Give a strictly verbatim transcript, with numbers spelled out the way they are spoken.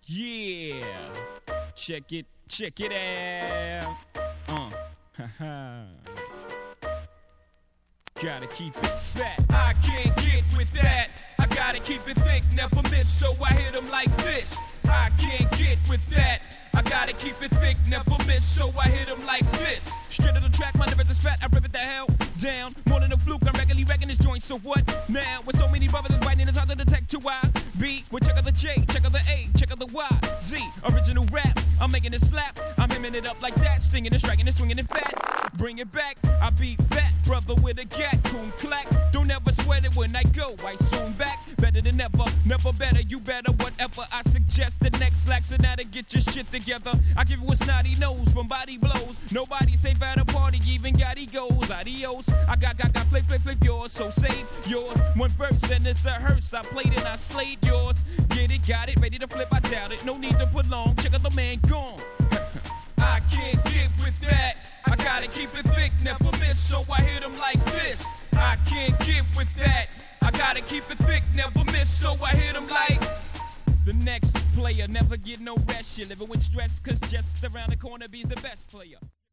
Yeah, check it, check it out. Uh, haha. Gotta keep it fat. I can't get with that. I gotta keep it thick, never miss, so I hit 'em like this. I can't get with that. I gotta keep it thick, never miss, so I hit 'em like this. Straight to the track, my lyrics is fat, I rip it the hell down. More than a fluke, I'm regularly wrecking this joint, so what now? With so many brothers biting, it's hard to detect who I be. Well, check out the J, check out the A, check out the Y, Z. Original rap, I'm making it slap. I'm hemming it up like that, stinging and striking and swinging it fat. Bring it back, I be that brother with a gat, coon clack. Don't ever sweat it when I go, I soon back. Better than ever, never better, you better. Whatever I suggest, the next slack, so now to get your shit together. I give you a snotty nose from body blows. Nobody safe at a party, even got egos. Adios, I got, got, got, flip, flip, flip yours. So save yours. One verse and it's a hearse. I played and I slayed yours. Get it, got it, ready to flip, I doubt it. No need to put long, check out the man gone. I can't get with that. I gotta keep it thick, never miss, so I hit 'em like this. I can't get with that. I gotta keep it thick, never miss, so I hit 'em like the next player. Never get no rest, you're living with stress, cause just around the corner be's the best player.